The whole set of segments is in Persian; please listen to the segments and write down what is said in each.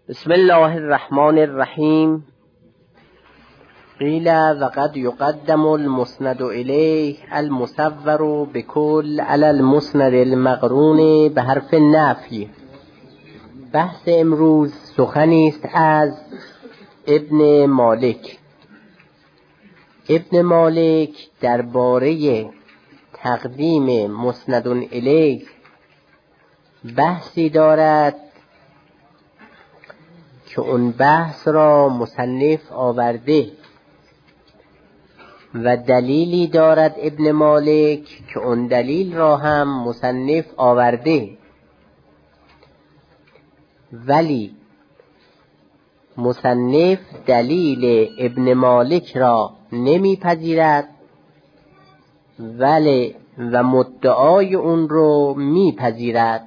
بسم الله الرحمن الرحیم. قیل وقد یقدم المسند الیه المصور بكل علی المسند المقرون به حرف نفی. بحث امروز سخنی است از ابن مالک. ابن مالک درباره تقدیم مسند الیه بحثی دارد که اون بحث را مصنف آورده و دلیلی دارد ابن مالک که اون دلیل را هم مصنف آورده، ولی مصنف دلیل ابن مالک را نمیپذیرد ولی و مدعای اون رو میپذیرد.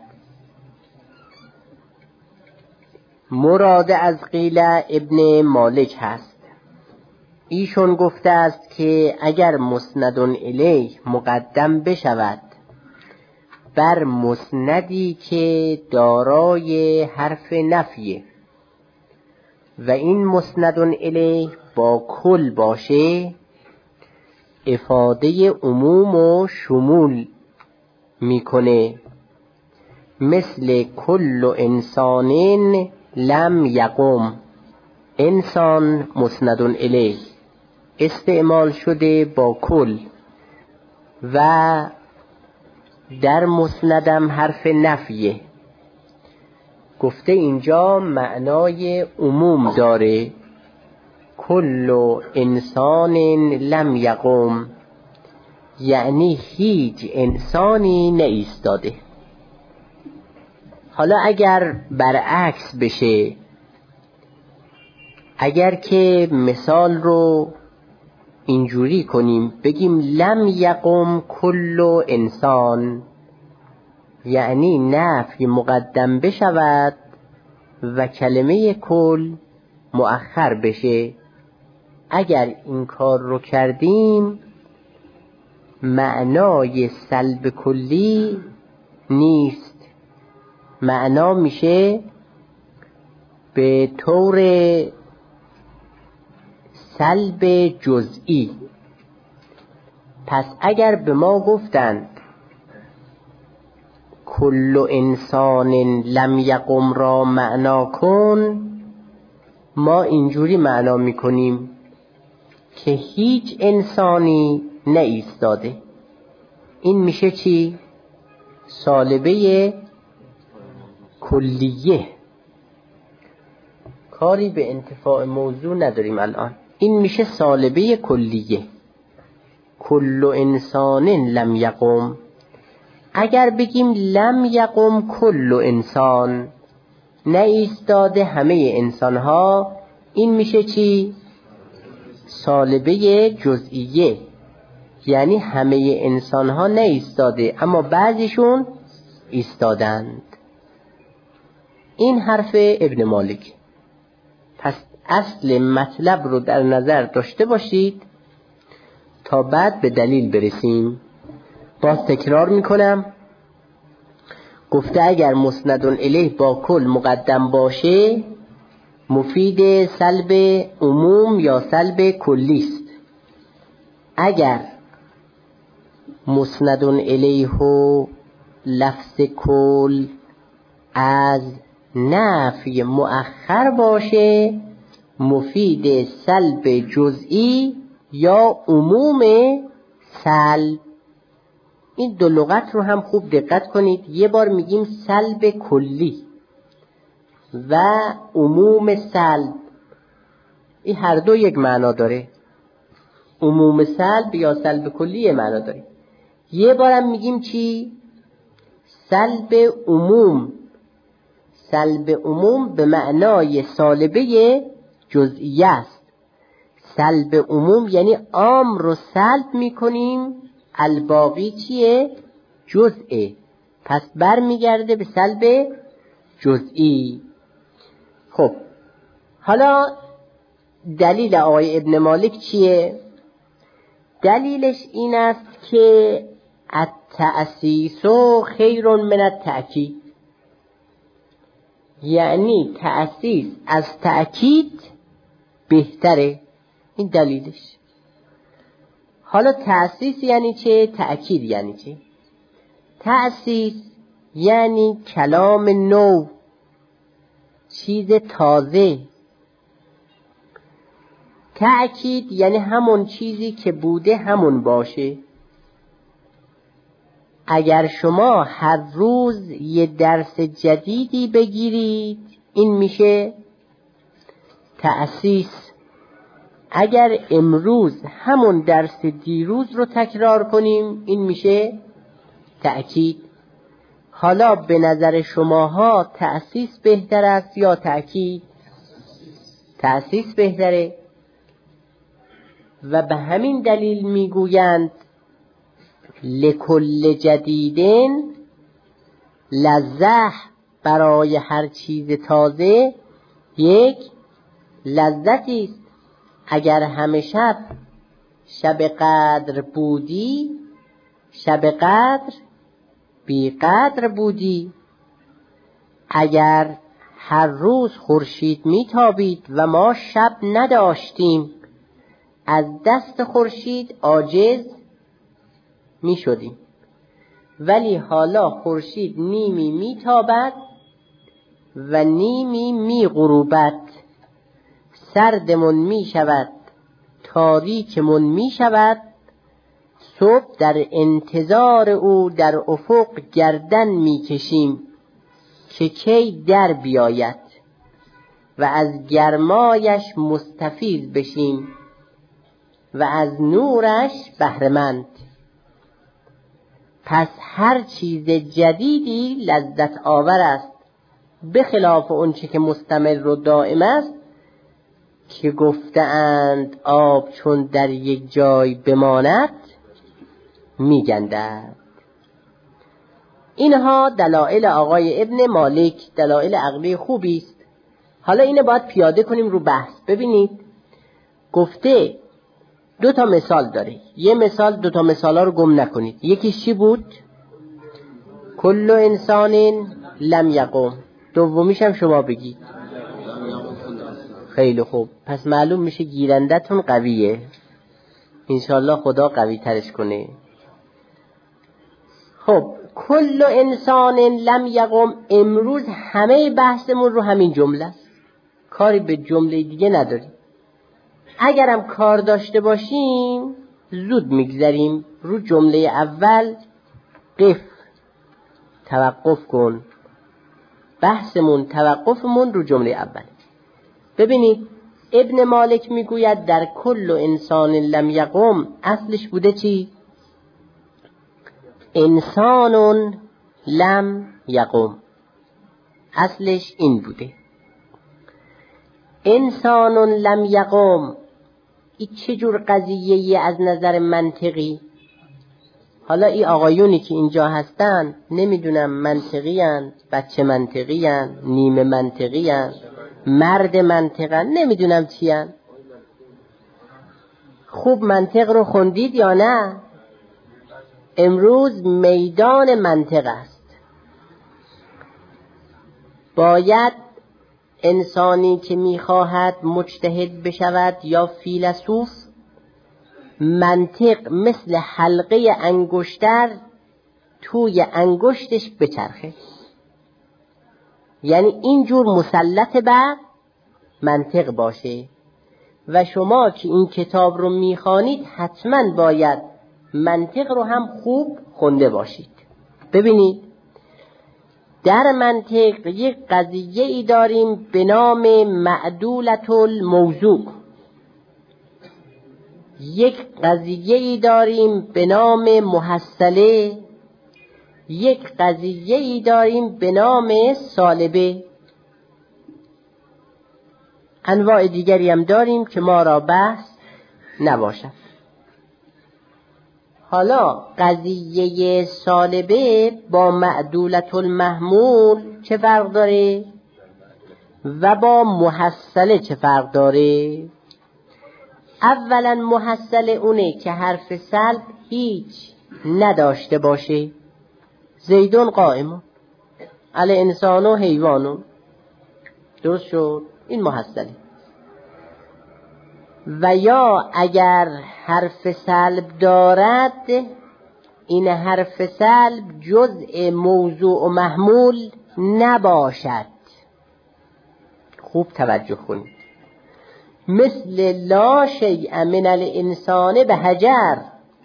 مراد از قیل ابن مالک هست. ایشون گفته است که اگر مسند الیه مقدم بشود بر مسندی که دارای حرف نفیه و این مسند الیه با کل باشه، افاده عموم و شمول میکنه، مثل کل انسان لم یقم. انسان مسند الیه استعمال شده با کل و در مسندم حرف نفیه. گفته اینجا معنای عموم داره. کل انسان لم یقم یعنی هیچ انسانی نایستاده. حالا اگر برعکس بشه، اگر که مثال رو اینجوری کنیم بگیم لم یقم کل انسان، یعنی نفی مقدم بشود و کلمه کل مؤخر بشه. اگر این کار رو کردیم معنای سلب کلی نیست، معنا میشه به طور سلب جزئی. پس اگر به ما گفتند کل انسان لم یقم را معنا کن، ما اینجوری معنا میکنیم که هیچ انسانی نایستاده. این میشه چی؟ سالبه کلیه. کاری به انتفاع موضوع نداریم الان. این میشه سالبه کلیه. کل انسان لم یقم. اگر بگیم لم یقم کل انسان، نایستاده همه انسان ها، این میشه چی؟ سالبه جزئیه، یعنی همه انسان ها نایستاده اما بعضیشون ایستادند. این حرف ابن مالک. پس اصل مطلب رو در نظر داشته باشید تا بعد به دلیل برسیم. باز تکرار میکنم، گفته اگر مسند الیه با کل مقدم باشه مفید سلب عموم یا سلب کلی است. اگر مسند الیه لفظ کل از نفی مؤخر باشه مفید سلب جزئی یا عموم سلب. این دو لغت رو هم خوب دقت کنید. یه بار میگیم سلب کلی و عموم سلب، این هر دو یک معنا داره. عموم سلب یا سلب کلی معنا داره. یه بارم میگیم چی؟ سلب عموم. سلب عموم به معنای سالبه جزئیه است. سلب عموم یعنی عام رو سلب میکنیم، الباقی چیه؟ جزئه. پس بر میگرده به سلب جزئی. خب حالا دلیل آقای ابن مالک چیه؟ دلیلش این است که التأسیس خیر من التأکید. یعنی تأسیس از تأکید بهتره. این دلیلش. حالا تأسیس یعنی چه؟ تأکید یعنی چه؟ تأسیس یعنی کلام نو، چیز تازه. تأکید یعنی همون چیزی که بوده همون باشه. اگر شما هر روز یه درس جدیدی بگیرید این میشه تأسیس. اگر امروز همون درس دیروز رو تکرار کنیم این میشه تأکید. حالا به نظر شماها تأسیس بهتر است یا تأکید؟ تأسیس بهتره. و به همین دلیل میگویند لکل جدیدن لذة، برای هر چیز تازه یک لذتی است. اگر همه شب قدر بودی، شب قدر بی قدر بودی. اگر هر روز خورشید میتابید و ما شب نداشتیم، از دست خورشید عاجز می شدیم. ولی حالا خورشید نیمی میتابد و نیمی می غروبد. سردمون می شود، تاریکمون می شود. صبح در انتظار او در افق گردن می کشیم که کی در بیاید و از گرمایش مستفیض بشیم و از نورش بهره‌مند. پس هر چیز جدیدی لذت آور است، به خلاف اون چه که مستمر و دائم است که گفتند آب چون در یک جای بماند میگندد. اینها دلایل آقای ابن مالک، دلایل عقلی خوبی است. حالا اینو باید پیاده کنیم رو بحث. ببینید گفته دو تا مثال داره. یه مثال، دو تا مثالا رو گم نکنید. یکیش چی بود؟ کل انسان لم یقم. دومیش هم شما بگید. خیلی خوب. پس معلوم میشه گیرندتون قویه. انشالله خدا قوی ترش کنه. خب کل انسان لم یقم، امروز همه بحثمون رو همین جمله است. کاری به جمله دیگه نداریم. اگرم کار داشته باشیم زود میگذریم رو جمله اول. قف، توقف کن. بحثمون، توقفمون رو جمله اول. ببینید ابن مالک میگوید در کل انسان لم یقم، اصلش بوده چی؟ انسان لم یقم، اصلش این بوده. انسان لم یقم، این چه جور قضیه‌ای از نظر منطقی؟ حالا این آقایونی که اینجا هستن نمیدونم منطقی هن، بچه منطقی هن، نیمه منطقی هن، مرد منطقی هن، نمیدونم چی هن. خوب منطق رو خوندید یا نه؟ امروز میدان منطق است. باید انسانی که میخواهد مجتهد بشود یا فیلسوف، منطق مثل حلقه انگشتر توی انگشتش بچرخه. یعنی اینجور مسلط بر منطق باشه. و شما که این کتاب رو میخوانید حتما باید منطق رو هم خوب خونده باشید. ببینید در منطق یک قضیه ای داریم به نام معدولة الموضوع، یک قضیه ای داریم به نام محصله، یک قضیه ای داریم به نام سالبه. انواع دیگری هم داریم که ما را بحث نباشد. حالا قضیه سالبه با معدولة المحمول چه فرق داره و با محصله چه فرق داره؟ اولا محصله اونه که حرف سلب هیچ نداشته باشه. زیدون قائم، الانسان و حیوانون. درست شد؟ این محصله. و یا اگر حرف سلب دارد، این حرف سلب جزء موضوع و محمول نباشد. خوب توجه کنید. مثل لا شیء من الانسان بحجر.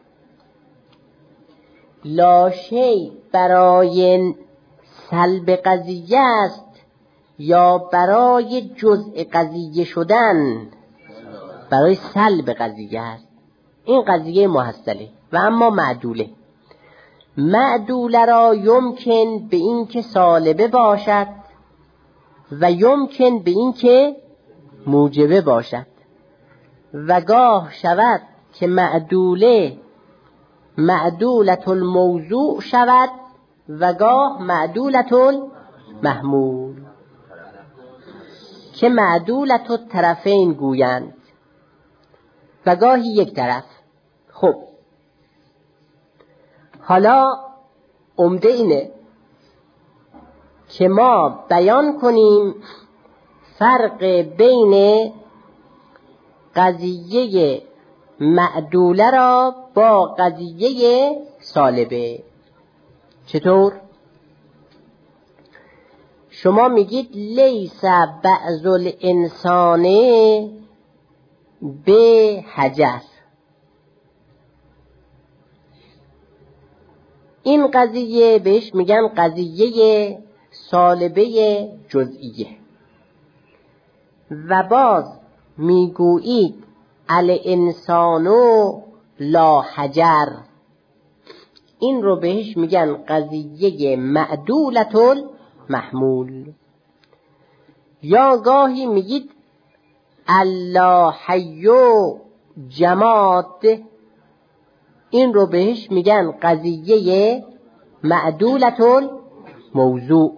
لا شیء برای سلب قضیه است یا برای جزء قضیه شدن؟ برای سلب قضیه است. این قضیه محصله. و اما معدوله، معدوله را یمکن به این که سالبه باشد و یمکن به این که موجبه باشد. و گاه شود که معدولة الموضوع شود و گاه معدولة المحمول، که معدولة الطرفین گویند و گاهی یک طرف. خب حالا عمده اینه که ما بیان کنیم فرق بین قضیه معدوله را با قضیه سالبه. چطور؟ شما میگید لیس بعض الانسان به حجر. این قضیه بهش میگن قضیه سالبه جزئیه. و باز میگویید الانسان لا حجر، این رو بهش میگن قضیه معدولة المحمول. یا گاهی میگید الله حی جماد، این رو بهش میگن قضیه معدولة الموضوع.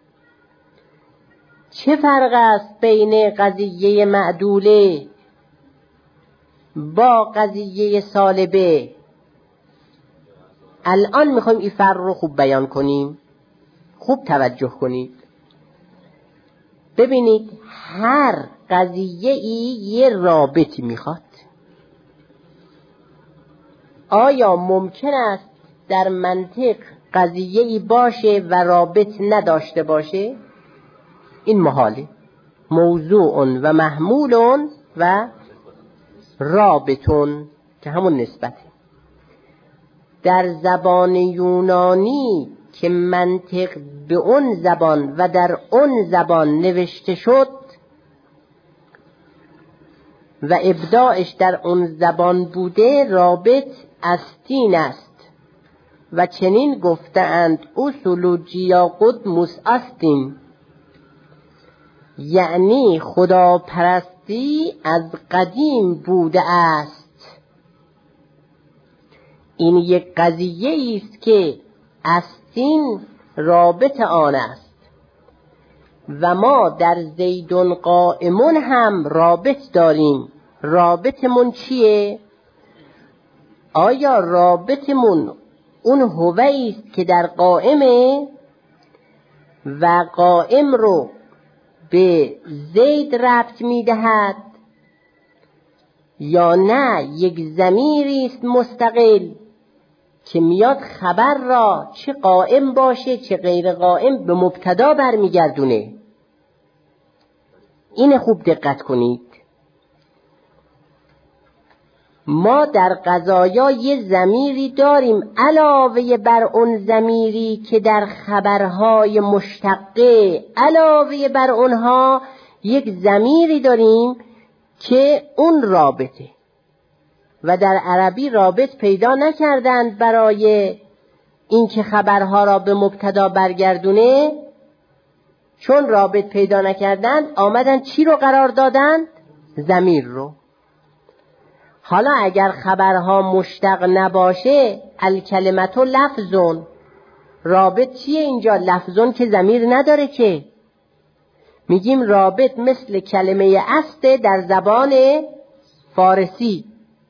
چه فرق است بین قضیه معدوله با قضیه سالبه؟ الان میخوایم این فرق رو خوب بیان کنیم. خوب توجه کنید. ببینید هر قضیه ای یه رابطی میخواد. آیا ممکن است در منطق قضیه ای باشه و رابط نداشته باشه؟ این محاله. موضوع و محمول و رابطون که همون نسبته. در زبان یونانی که منطق به اون زبان و در اون زبان نوشته شد و ابداعش در اون زبان بوده، رابط استین است و چنین گفتند اصولوجیا قدموس استین، یعنی خدا پرستی از قدیم بوده است. این یک قضیه است که استین رابط آن است و ما در زیدون قائمون هم رابط داریم. رابطمون چیه؟ آیا رابطمون اون هوی است که در قائمه و قائم رو به زید ربط میدهد، یا نه یک ضمیری است مستقل که میاد خبر را چه قائم باشه چه غیر قائم به مبتدا برمیگردونه؟ این خوب دقت کنید. ما در قضایا یه ضمیری داریم علاوه بر اون ضمیری که در خبرهای مشتقه، علاوه بر اونها یک ضمیری داریم که اون رابطه و در عربی رابط پیدا نکردند برای اینکه خبرها را به مبتدا برگردونه. چون رابط پیدا نکردند آمدن چی رو قرار دادند؟ ضمیر رو. حالا اگر خبرها مشتق نباشه الکلمت لفظون، رابط چیه اینجا؟ لفظون که ضمیر نداره که. میگیم رابط مثل کلمه است در زبان فارسی.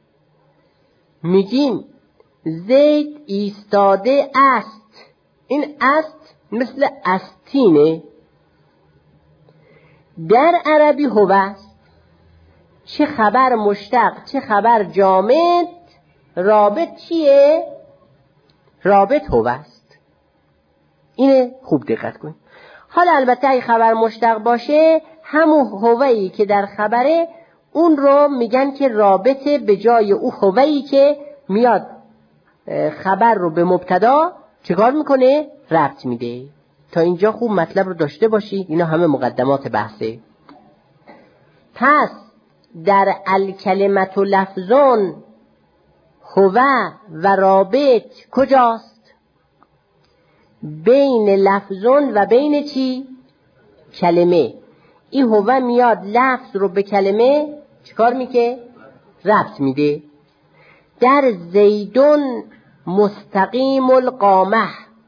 میگیم زید ایستاده است، این است مثل استینه. در عربی هو است. چه خبر مشتق چه خبر جامد، رابط چیه؟ رابط هو است. اینه خوب دقت کنید. حالا البته اگه خبر مشتق باشه، همون هویی که در خبره اون رو میگن که رابطه به جای او هویی که میاد خبر رو به مبتدا چیکار میکنه؟ ربط میده. تا اینجا خوب مطلب رو داشته باشی. اینا همه مقدمات بحثه. پس در الکلمت و لفظون هو و رابط کجاست؟ بین لفظون و بین چی؟ کلمه. این هو میاد لفظ رو به کلمه چیکار میکنه؟ ربط میده. در زیدون مستقیم القامه،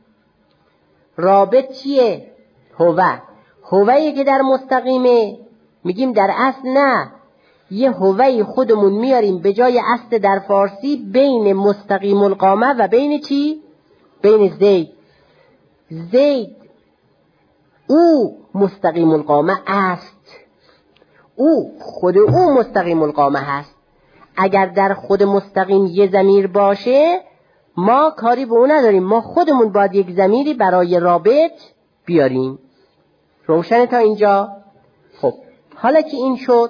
رابط چیه؟ هویی که در مستقیمه. میگیم در اصل نه، یه هوی خودمون میاریم به جای اصل در فارسی بین مستقیم القامه و بین چی؟ بین زید. زید او مستقیم القامه است، او خود او مستقیم القامه هست. اگر در خود مستقیم یه ضمیر باشه ما کاری به اون نداریم، ما خودمون باید یک ضمیری برای رابط بیاریم. روشنه تا اینجا؟ خب حالا که این شد،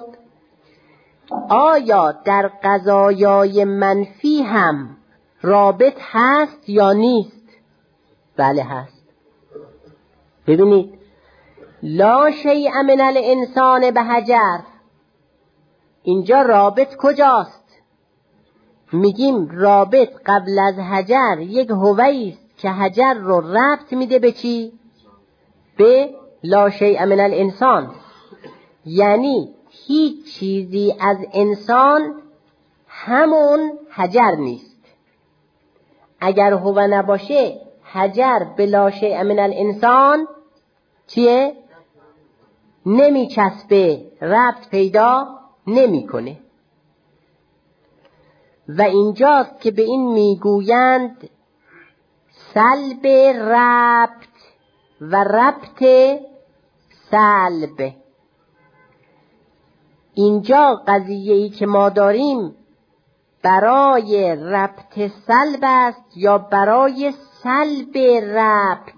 آیا در قضایای منفی هم رابط هست یا نیست؟ بله هست. ببینید لا شیء من الانسان بحجر، اینجا رابط کجاست؟ میگیم رابط قبل از حجر یک هویی است که حجر رو ربط میده به چی؟ به لا شیء من الانسان. یعنی هیچ چیزی از انسان همون حجر نیست. اگر هو نباشه حجر به لا شیء من الانسان چیه؟ نمی چسبه، ربط پیدا نمی کنه. و اینجاست که به این میگویند سلب ربط و ربط سلب. اینجا قضیه‌ای که ما داریم برای ربط سلب است یا برای سلب ربط؟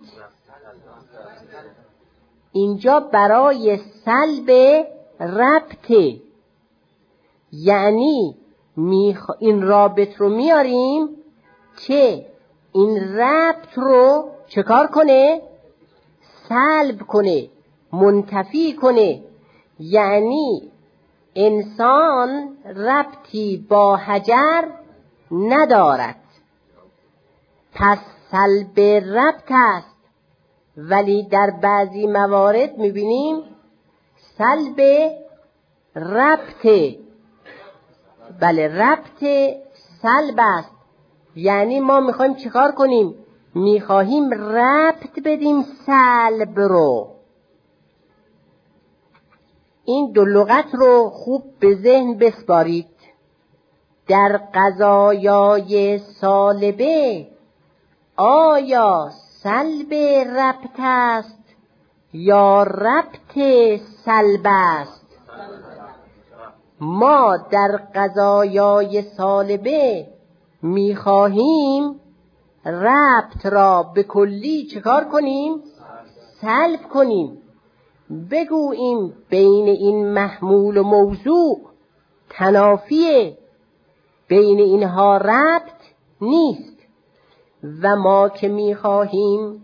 اینجا برای سلب ربط. یعنی این رابط رو میاریم که این ربط رو چکار کنه؟ سلب کنه، منتفی کنه. یعنی انسان ربطی با حجر ندارد، پس سلب ربط است. ولی در بعضی موارد میبینیم سلب ربط. بله ربط سلب است. یعنی ما میخوایم چیکار کنیم؟ میخواهیم ربط بدیم سلب رو. این دو لغت رو خوب به ذهن بسپارید. در قضایای سالبه آیا سلب ربط است یا ربط سلب است؟ ما در قضایای سالبه میخواهیم ربط را به کلی چکار کنیم؟ سلب کنیم. بگوییم بین این محمول و موضوع تنافیه، بین اینها ربط نیست. و ما که میخواهیم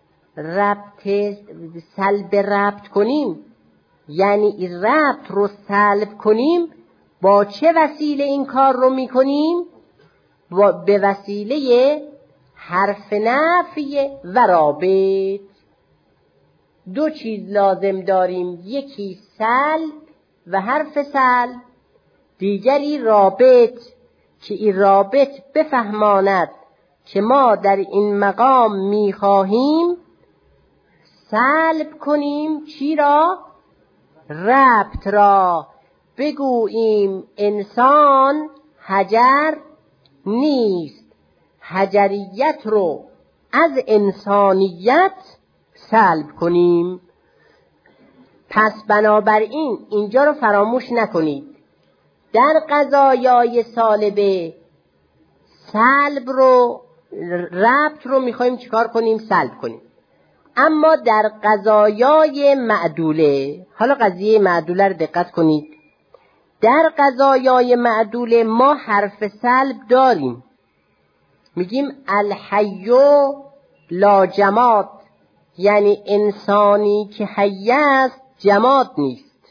سلب ربط کنیم، یعنی این ربط رو سلب کنیم، با چه وسیله این کار رو میکنیم؟ به وسیله حرف نفی و رابط. دو چیز لازم داریم، یکی سلب و حرف سلب، دیگری رابط که این رابط بفهماند که ما در این مقام میخواهیم سلب کنیم چی را؟ ربط را. بگوییم انسان حجر نیست، حجریت رو از انسانیت سلب کنیم. پس بنابراین اینجا رو فراموش نکنید. در قضایای سالبه سلب رو، ربط رو میخوایم چیکار کنیم؟ سلب کنیم. اما در قضایای معدوله، حالا قضیه معدوله رو دقت کنید، در قضایای معدوله ما حرف سلب داریم، میگیم الحی لا جماد، یعنی انسانی که حی است جماد نیست.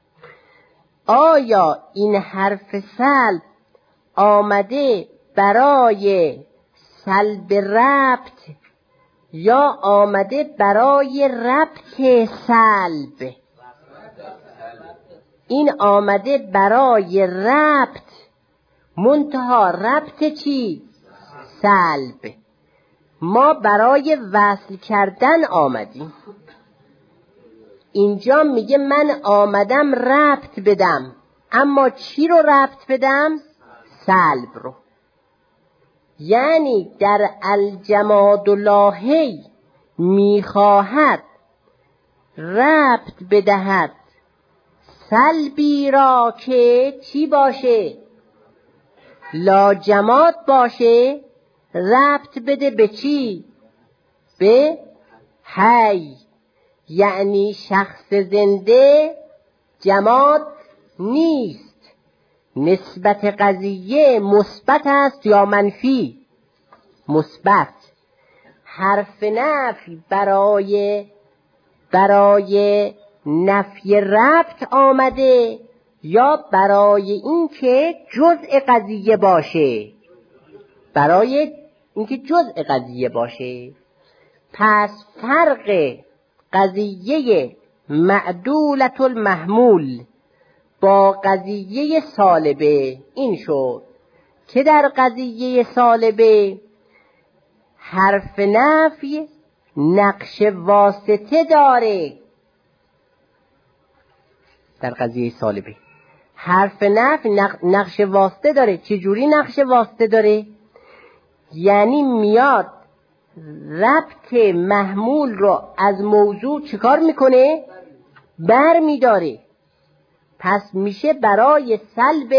آیا این حرف سلب آمده برای سلب ربط یا آمده برای ربط سلب؟ این آمده برای ربط، منتها ربط چی؟ سلب. ما برای وصل کردن آمدیم. اینجا میگه من آمدم ربط بدم، اما چی رو ربط بدم؟ سلب رو. یعنی در الجماد لاهی میخواهد ربط بدهد سلبی را که چی باشه؟ لا جماد باشه، ربط بده به چی؟ به حی. یعنی شخص زنده جماد نیست. نسبت قضیه مثبت است یا منفی؟ مثبت. حرف نفی برای نفی ربط آمده یا برای اینکه جزء قضیه باشه؟ برای اینکه جزء قضیه باشه. پس فرق قضیه معدولة المحمول با قضیه سالبه این شد که در قضیه سالبه حرف نفی نقش واسطه داره. در قضیه سالبه حرف نفی نقش واسطه داره. چجوری نقش واسطه داره؟ یعنی میاد ربط محمول رو از موضوع چیکار میکنه؟ بر میداره. پس میشه برای سلب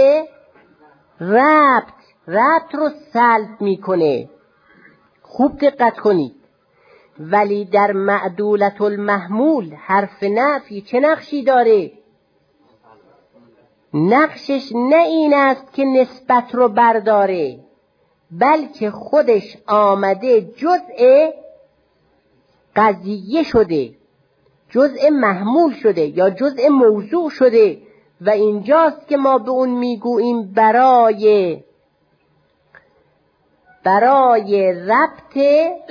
ربط رو سلب میکنه. خوب دقت کنید. ولی در معدولة المحمول حرف نفی چه نقشی داره؟ نقشش نه این است که نسبت رو برداره، بلکه خودش آمده جزء قضیه شده، جزء محمول شده یا جزء موضوع شده. و اینجاست که ما به اون میگوییم برای ربط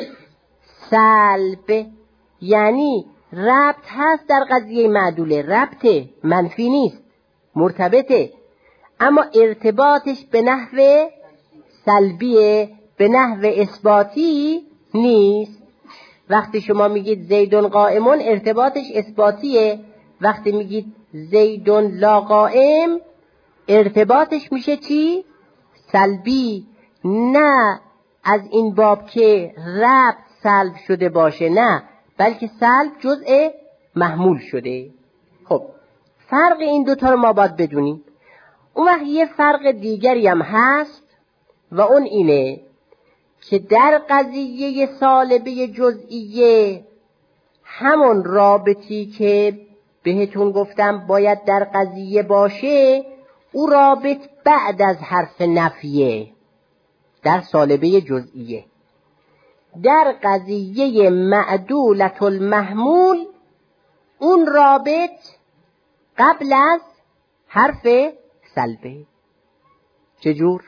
سلب. یعنی ربط هست در قضیه معدوله، ربط منفی نیست، مرتبطه، اما ارتباطش به نحو سلبیه، به نحو اثباتی نیست. وقتی شما میگید زیدون قائمون ارتباطش اثباتیه، وقتی میگید زیدون لا قائم ارتباطش میشه چی؟ سلبی. نه از این باب که ربط سلب شده باشه، نه، بلکه سلب جزء محمول شده. خب فرق این دوتا رو ما باید بدونیم. اون وقت یه فرق دیگری هم هست و اون اینه که در قضیه سالبه جزئیه همون رابطی که بهتون گفتم باید در قضیه باشه، او رابط بعد از حرف نفیه در سالبه جزئیه. در قضیه معدولة المحمول اون رابط قبل از حرف سلبه. چجور؟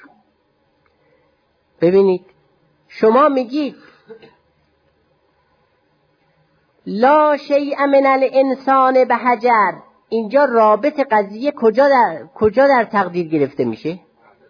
ببینید شما میگید لا شیء من الانسان بحجر، اینجا رابط قضیه کجا در تقدیر گرفته میشه؟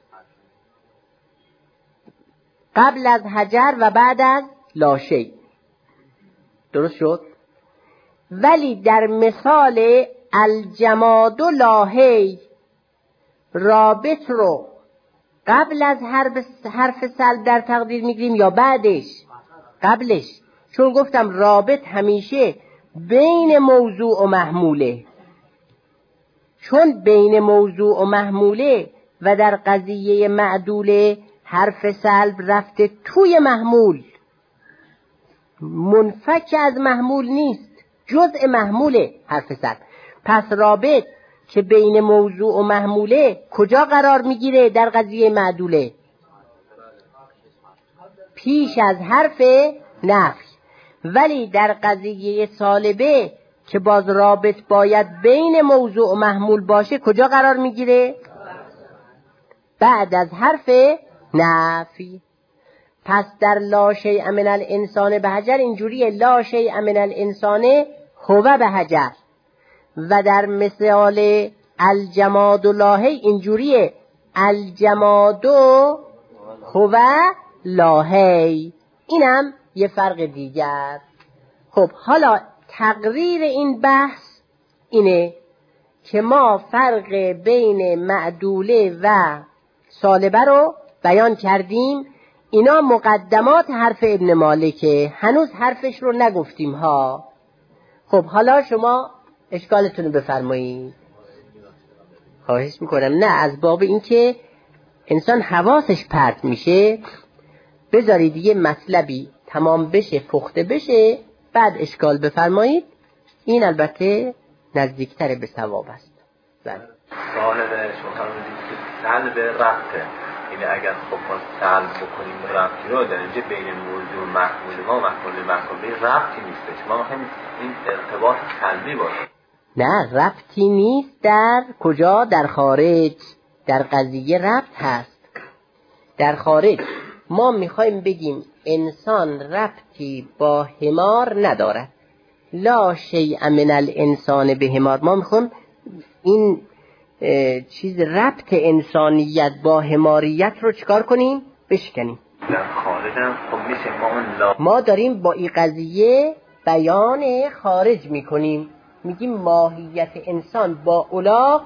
قبل از حجر و بعد از لا شیء. درست شد؟ ولی در مثال الجماد لاهی رابط رو قبل از حرف سلب در تقدیر میگیریم یا بعدش؟ قبلش. چون گفتم رابط همیشه بین موضوع و محموله. چون بین موضوع و محموله و در قضیه معدوله حرف سلب رفته توی محمول، منفک از محمول نیست، جزء محموله حرف سلب. پس رابط که بین موضوع و محموله کجا قرار میگیره؟ در قضیه معدوله، پیش از حرف نفی. ولی در قضیه سالبه که باز رابط باید بین موضوع و محمول باشه، کجا قرار میگیره؟ بعد از حرف نفی. پس در لا شیء من الانسان بهجر اینجوریه لا شیء من الانسان هو بهجر، و در مثال الجماد لاهی اینجوریه الجماد هو لاهی. اینم یه فرق دیگر. خب حالا تقریر این بحث اینه که ما فرق بین معدوله و سالبه رو بیان کردیم. اینا مقدمات حرف ابن مالکه، هنوز حرفش رو نگفتیم ها. خب حالا شما اشکالتون رو بفرمایید. خواهش میکنم. نه، از باب این که انسان حواسش پرت میشه بذارید یه مطلبی تمام بشه، پخته بشه، بعد اشکال بفرمایید. این البته نزدیکتر به صواب است. بله. سوال شما فرمودید که سلب ربطه، یعنی اگر خب ما سلب بکنیم ربطی رو در اینجا بین موضوع و محمول ما محمول ربطی نیستش، ما میخوایم این ارتباط سلبی باشه. نه، ربطی نیست. در کجا؟ در خارج. در قضیه ربط هست. در خارج ما میخوایم بگیم انسان ربطی با حمار ندارد. لا شیء من الانسان به حمار. ما میخوایم این چیز ربط انسانیت با حماریت رو چکار کنیم؟ بشکنیم. در خارج هم خب میشه ما داریم با این قضیه بیان خارج میکنیم، میگیم ماهیت انسان با الاغ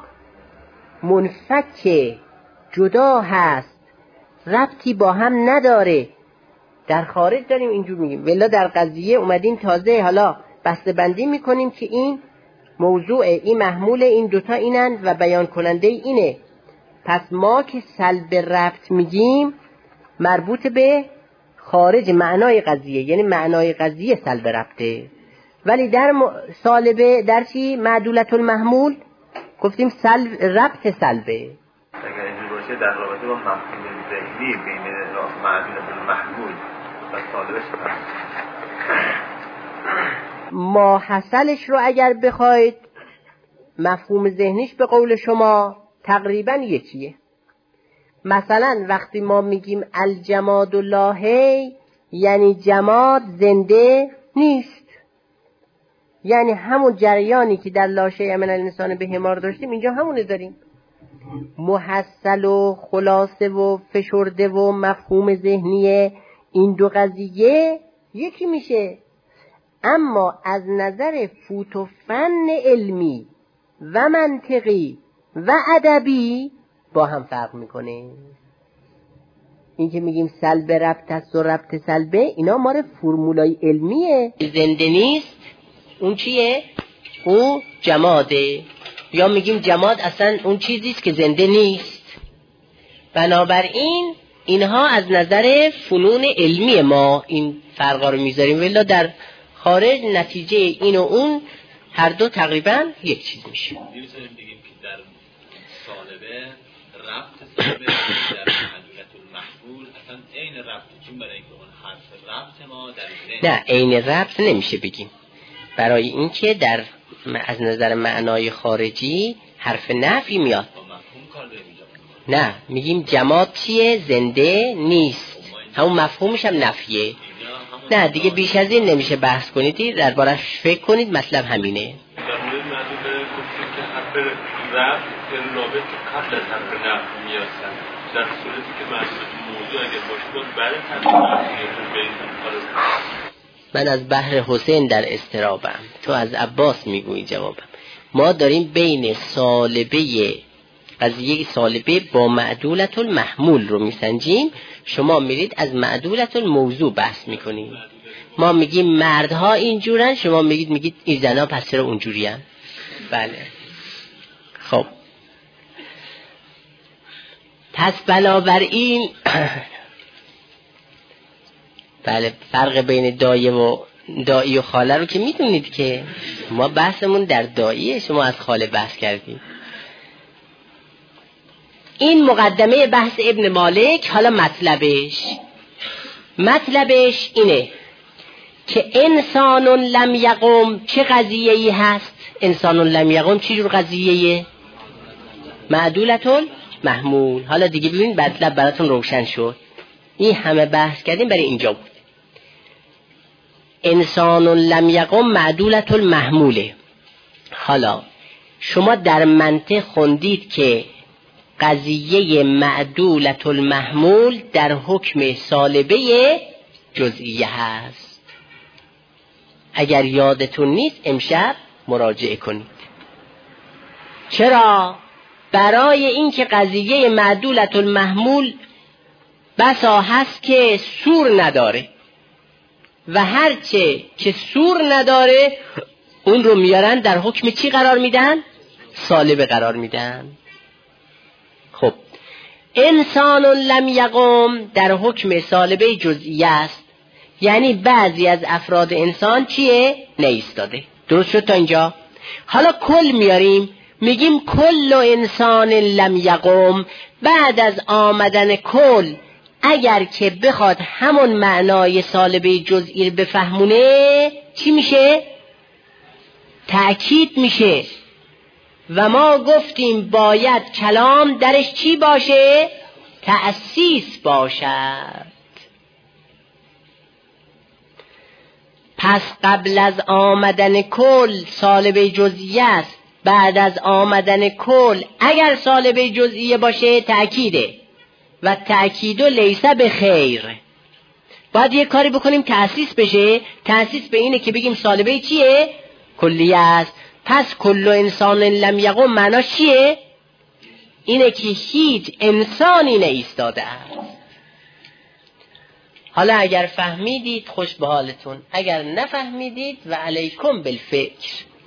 منفک، جدا هست، ربطی با هم نداره. در خارج داریم اینجور میگیم. ولی در قضیه اومدیم تازه حالا بسته بندی میکنیم که این موضوع، این محمول، این دوتا اینند و بیان کننده اینه. پس ما که سلب ربط میگیم مربوط به خارج معنای قضیه، یعنی معنای قضیه سلب ربطه. ولی در سالبه در چی؟ معدولت المحمول گفتیم سلب ربط سلبه. اگر اینجور باشه در رابطه با مفهوم ذهنی بین معدولت المحمول و سالبه شد. ما حاصلش رو اگر بخواید مفهوم ذهنیش به قول شما تقریبا یکیه. مثلا وقتی ما میگیم الجماد لاهی، یعنی جماد زنده نیست، یعنی همون جریانی که در لا شیء من الانسان به حمار داشتیم اینجا همونه داریم. محصل و خلاصه و فشرده و مفهوم ذهنی این دو قضیه یکی میشه. اما از نظر فوت و فن علمی و منطقی و ادبی با هم فرق میکنه. این که میگیم سلب ربط است و ربط سلبه، اینا ماره فرمولای علمیه. زنده نیست اون چیه؟ اون جماده. یا میگیم جماد اصلا اون چیزیست که زنده نیست. بنابراین اینها از نظر فنون علمی ما این فرقا رو میذاریم، ولی در خارج نتیجه این و اون هر دو تقریبا یک چیز میشه. میتونیم بگیم که در سالبه ربط سالبه در معدولت المحمول اصلا عین ربط، چون برای اینکه اون حرف ربط ما در نه عین ربط نمیشه بگیم، برای اینکه در از نظر معنای خارجی حرف نفی میاد. نه میگیم جماد چیه؟ زنده نیست. همون مفهومش هم نفیه. نه دیگه بیش از این نمیشه بحث کنید، دربارش فکر کنید، مطلب همینه. در مورد معدوله گفتیم که حرف ربط رابط قبل از حرف نفی میاستن، در صورتی که معدوله موضوع اگر باشه بعد حرف نفی میاد. من از بحر حسین در استرابم، تو از عباس میگویی جوابم. ما داریم بین سالبه قضیه سالبه با معدولت المحمول رو میسنجیم، شما میرید از معدولت الموضوع بحث میکنید. ما میگیم مردها اینجورن، شما میگید این زنا پس چرا اونجورین؟ بله. خب پس بنابراین بله، فرق بین دایی و خاله رو که میدونید که ما بحثمون در داییه، شما از خاله بحث کردیم. این مقدمه بحث ابن مالک. حالا مطلبش اینه که انسان لم یقم چه قضیه‌ای هست؟ انسان لم یقم چه جور قضیه‌ایه؟ معدولة المحمول. حالا دیگه ببین مطلب براتون روشن شد. این همه بحث کردیم برای اینجا بود. انسان لم یقم معدولة المحموله. حالا شما در منطق خوندید که قضیه معدولة المحمول در حکم سالبه جزئیه هست. اگر یادتون نیست امشب مراجعه کنید. چرا؟ برای اینکه قضیه معدولة المحمول بسا هست که سور نداره و هرچه که سور نداره اون رو میارن در حکم چی قرار میدن؟ سالبه قرار میدن. خب انسان لم یقم در حکم سالبه جزئیه است، یعنی بعضی از افراد انسان چیه؟ نایستاده. درست شد تا اینجا؟ حالا کل میاریم، میگیم کل انسان لم یقم. بعد از آمدن کل اگر که بخواد همون معنای سالبه جزئی رو بفهمونه چی میشه؟ تأکید میشه. و ما گفتیم باید کلام درش چی باشه؟ تأسیس باشد. پس قبل از آمدن کل سالبه جزئیه است، بعد از آمدن کل اگر سالبه جزئیه باشه تأکیده و تأکید لیس بخیر. باید یه کاری بکنیم تأسیس بشه. تأسیس به اینه که بگیم سالبه چیه؟ کلیه است. پس کل انسان لم یقم معناش چیه؟ اینه که هیچ انسانی نایستاده است. حالا اگر فهمیدید خوش به حالتون، اگر نفهمیدید و علیکم بالفکر.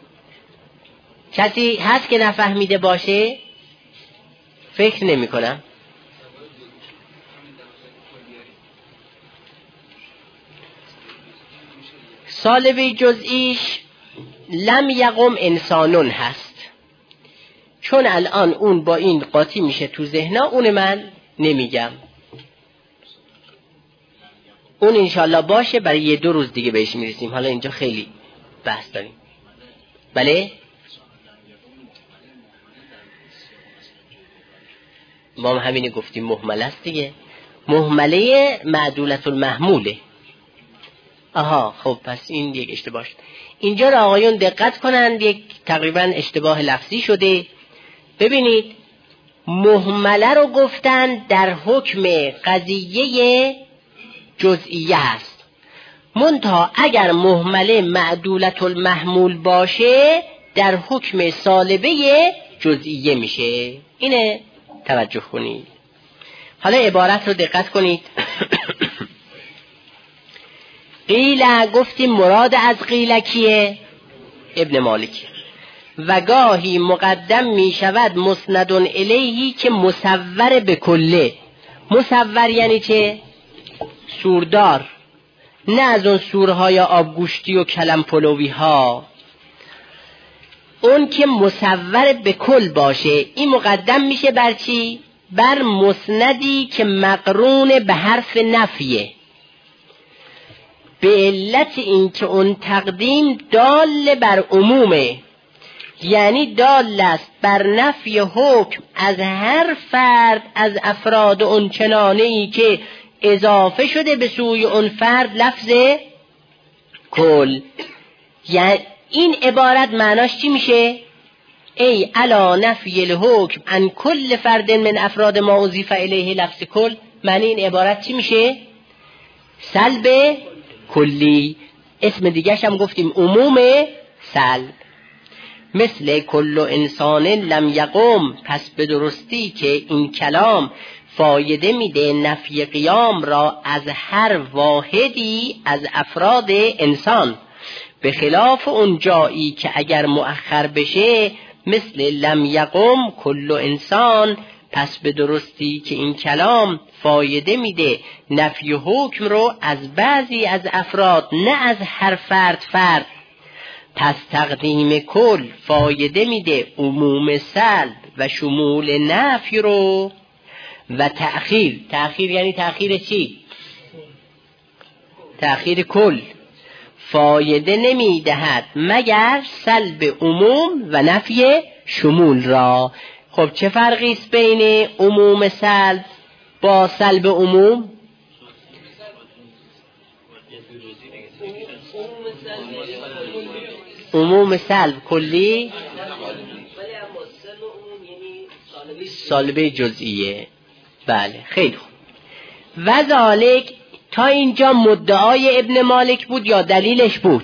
کسی هست که نفهمیده باشه؟ فکر نمی کنم. سالبه جزئیش لم یقم انسانون هست، چون الان اون با این قاطی میشه تو ذهنا، اون من نمیگم. اون انشالله باشه برای 1-2 روز دیگه بهش میرسیم. حالا اینجا خیلی بحث داریم. بله ما هم همینه گفتیم مهمل است دیگه. مهمله معدولة المحموله. آها خب پس این یک اشتباه شد. اینجا را آقایون دقت کنند، یک تقریبا اشتباه لفظی شده. ببینید مهمله رو گفتن در حکم قضیه جزئیه هست، منتها اگر مهمله معدولة المحمول باشه در حکم سالبه جزئیه میشه. اینه توجه کنید. حالا عبارت رو دقت کنید. قیل گفتیم مراد از قیل کیه؟ ابن مالک. و گاهی مقدم می شود مسند الیهی که مصور به کله. مصور یعنی چه؟ سوردار، نه از اون سورهای آبگوشتی و کلم پلوی ها. اون که مصور به کل باشه این مقدم میشه بر چی؟ بر مسندی که مقرون به حرف نفیه، به علت این که اون تقدیم دال بر عمومه، یعنی دال است بر نفی حکم از هر فرد از افراد اون چنانه‌ای که اضافه شده به سوی اون فرد لفظ کل. یعنی این عبارت معناش چی میشه؟ ای علا نفی الحکم عن کل فرد من افراد ما اضیف الیه لفظ کل. معنی این عبارت چی میشه؟ سلب کلی. اسم دیگرش هم گفتیم عموم سلب. مثل کل انسان لم یقم. پس به درستی که این کلام فایده میده نفی قیام را از هر واحدی از افراد انسان، به خلاف اون جایی که اگر مؤخر بشه مثل لم یقم کل انسان، پس به درستی که این کلام فایده میده نفی حکم رو از بعضی از افراد نه از هر فرد. پس تقدیم کل فایده میده عموم سلب و شمول نفی رو، و تأخیر یعنی تأخیر چی؟ تأخیر کل فایده نمیدهد مگر سلب عموم و نفی شمول را. خب چه فرقی است بین عموم سلب با سلب عموم؟ عموم سلب کلی، سالبه جزئیه. بله خیلی خوب. و ذالک تا اینجا مدعای ابن مالک بود یا دلیلش بود؟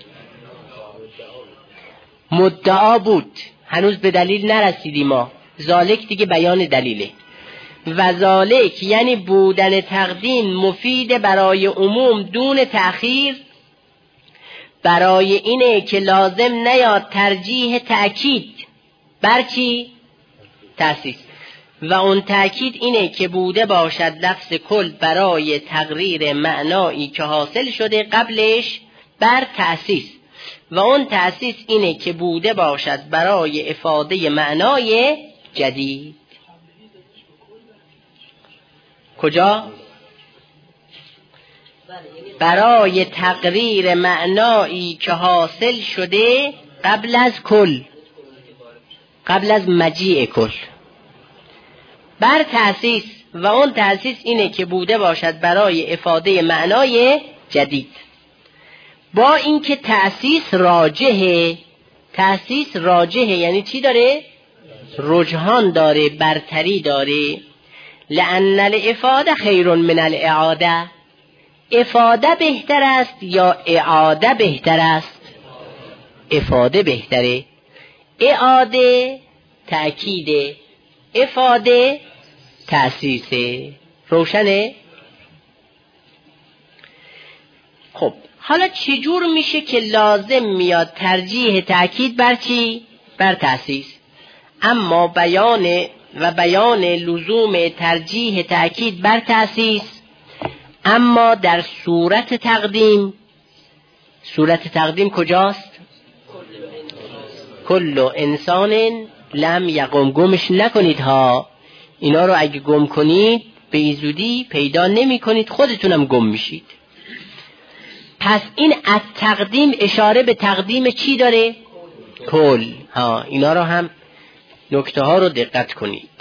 مدعا بود، هنوز به دلیل نرسیدیم ما. ذالک دیگه بیان دلیله. و ذالک یعنی بودن تقدیم مفید برای عموم دون تأخیر، برای اینه که لازم نیاد ترجیح تأکید بر چی؟ تأسیس. و اون تأکید اینه که بوده باشد لفظ کل برای تقریر معنایی که حاصل شده قبلش بر تأسیس، و اون تأسیس اینه که بوده باشد برای افاده معنای جدید. کجا؟ برای تقریر معنایی که حاصل شده قبل از کل، قبل از مجیء کل، بر تأسیس. و اون تأسیس اینه که بوده باشد برای افاده معنای جدید. با اینکه تأسیس راجحه یعنی چی داره؟ رجحان داره، برتری داره. لأن الافاده خیر من الاعاده، افاده بهتر است یا اعاده بهتر است؟ افاده بهتره. اعاده تأکیده، افاده تأسیسه. روشنه؟ خب حالا چجور میشه که لازم میاد ترجیح تأکید بر چی؟ بر تأسیس. اما بیان لزوم ترجیح تأکید بر تأسیس اما در صورت تقدیم کجاست؟ کل انسان لم یقم. گمش نکنید ها، اینا رو اگه گم کنید به ایزودی پیدا نمی کنید، خودتونم گم میشید. پس این از تقدیم اشاره به تقدیم چی داره؟ کل. ها اینا رو هم نکته ها رو دقت کنید.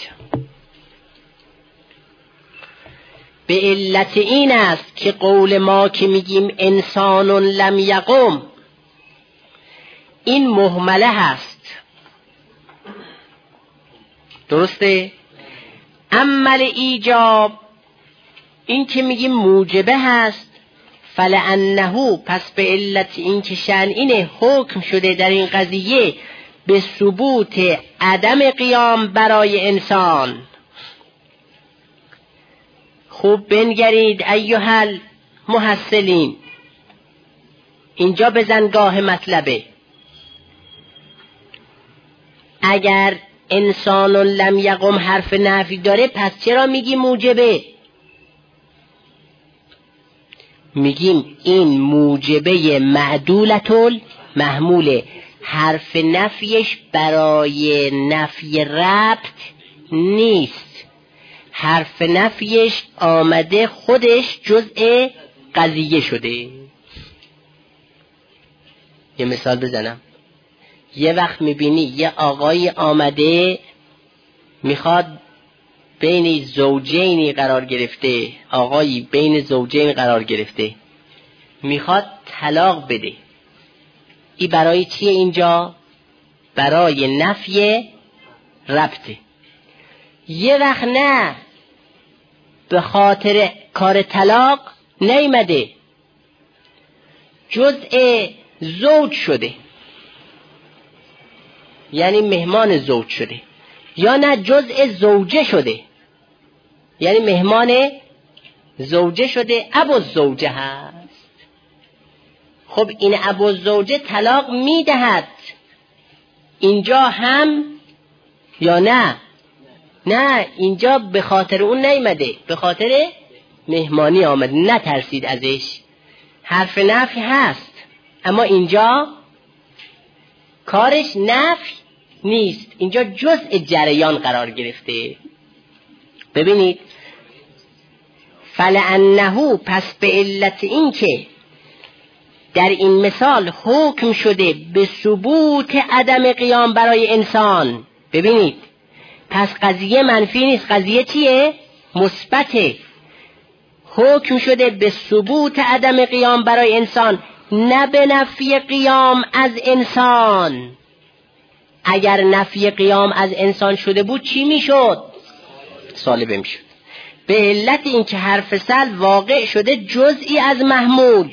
به علت این است که قول ما که میگیم انسان لم یقم این مهمله هست، درسته؟ عمل ایجاب این که میگیم موجبه هست. فلانه پس به علت این که شأن اینه حکم شده در این قضیه به ثبوت عدم قیام برای انسان. خوب بنگرید ایها المحصلین، اینجا بزنگاه مطلبه. اگر انسان لم یقم حرف نفی داره پس چرا میگی موجبه؟ میگیم این موجبه معدولتل محموله، حرف نفیش برای نفی ربط نیست، حرف نفیش آمده خودش جزء قضیه شده. یه مثال بزنم. یه وقت میبینی یه آقای آمده میخواد بین زوجینی قرار گرفته، آقایی بین زوجین قرار گرفته میخواد طلاق بده. این برای چیه اینجا؟ برای نفی ربطه. یه وقت نه، به خاطر کار طلاق نیامده، جزء زوج شده، یعنی مهمان زوج شده، یا نه جزء زوجه شده. یعنی مهمان زوجه شده، ابوالزوجه هست. خب این ابوالزوجه طلاق میدهد اینجا هم یا نه؟ نه، اینجا به خاطر اون نیامده، به خاطر مهمانی آمد، نترسید ازش. حرف نفی هست اما اینجا کارش نفی نیست، اینجا جزء جریان قرار گرفته. ببینید فلعنه، پس به علت این که در این مثال حکم شده به ثبوت عدم قیام برای انسان. ببینید پس قضیه منفی نیست، قضیه چیه؟ مثبته. حکم شده به ثبوت عدم قیام برای انسان، نه به نفی قیام از انسان. اگر نفی قیام از انسان شده بود چی میشد؟ سالبه میشد. به علت اینکه حرف سلب واقع شده جزئی از محمول،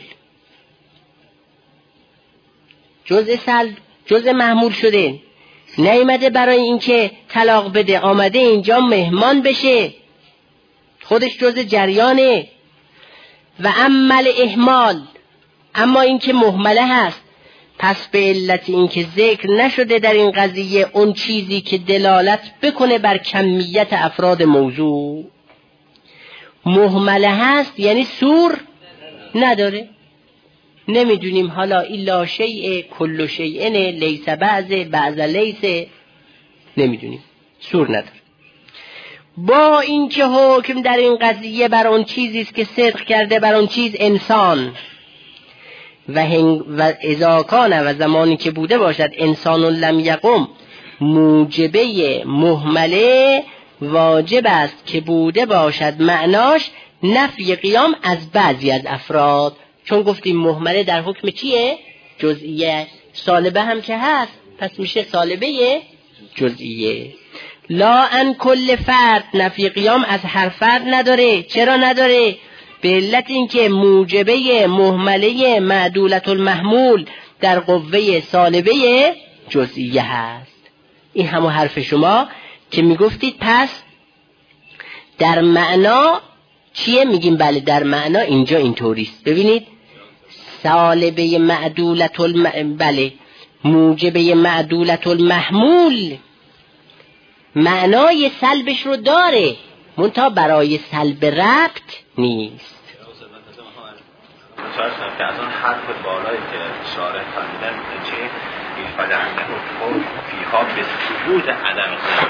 جزء محمول شده، نیامده برای اینکه طلاق بده، آمده اینجا مهمان بشه، خودش جزء جریانه. و عمل اهمال، اما اینکه مهمله هست، پس به علت اینکه ذکر نشده در این قضیه اون چیزی که دلالت بکنه بر کمیت افراد موضوع، مهمله هست یعنی سور نداره. نمیدونیم حالا الا شیء کل شیء لیس بعض لیس، نمیدونیم، سور نداره. با اینکه حکم در این قضیه بر اون چیزی است که صدق کرده بر اون چیز انسان، و اذا کان، و زمانی که بوده باشد انسان لم یقم، موجبه مهمله واجب است که بوده باشد معناش نفی قیام از بعضی از افراد. چون گفتیم مهمله در حکم چیه؟ جزئیه. سالبه هم که هست پس میشه سالبه جزئیه. لا ان کل فرد، نفی قیام از هر فرد نداره. چرا نداره؟ به علت اینکه موجبه مهمله معدولت المحمول در قوه سالبه جزئیه هست. این همون حرف شما که میگفتید پس در معنا چیه؟ میگیم بله در معنا اینجا اینطوریست. ببینید سالبه معدولت بله موجبه معدولت المحمول معنای سلبش رو داره، منتها برای سلب ربط نیست. که از اون حرف بالایی که شارح فرمودن چه این فلعنه حکم فیها به ثبوت عدم قیام،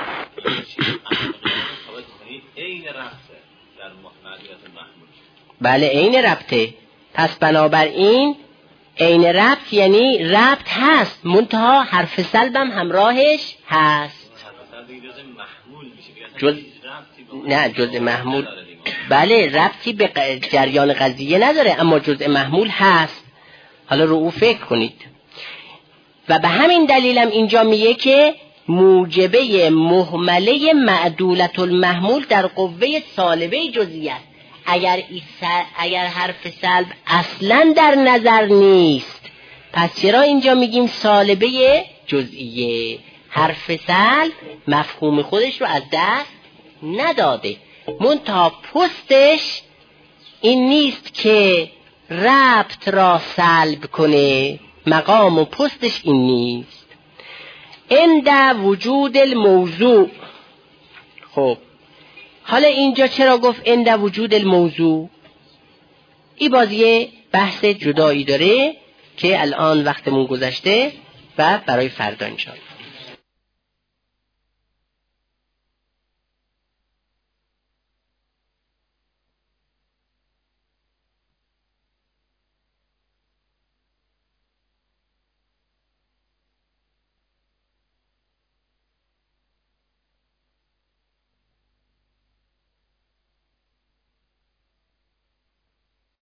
این ربطه در معدولت المحمول. بله عین ربطه. پس بنابراین عین ربط یعنی ربط هست، منتها حرف سلبم همراهش هست. نه جزء محمول، بله ربطی به جریان قضیه نداره اما جزء محمول هست. حالا رو او فکر کنید. و به همین دلیلم اینجا میگه که موجبه مهمله معدولت المحمول در قوه سالبه جزئیه. اگر حرف سلب اصلا در نظر نیست پس چرا اینجا میگیم سالبه جزئیه؟ حرف سلب مفهوم خودش رو از دست نداده، منتها پستش این نیست که ربط را سلب کنه، مقام و پستش این نیست. عند وجود الموضوع. خب حالا اینجا چرا گفت عند وجود الموضوع؟ این بازیه بحث جدایی داره که الان وقتمون گذشته و برای فردا انشاءالله.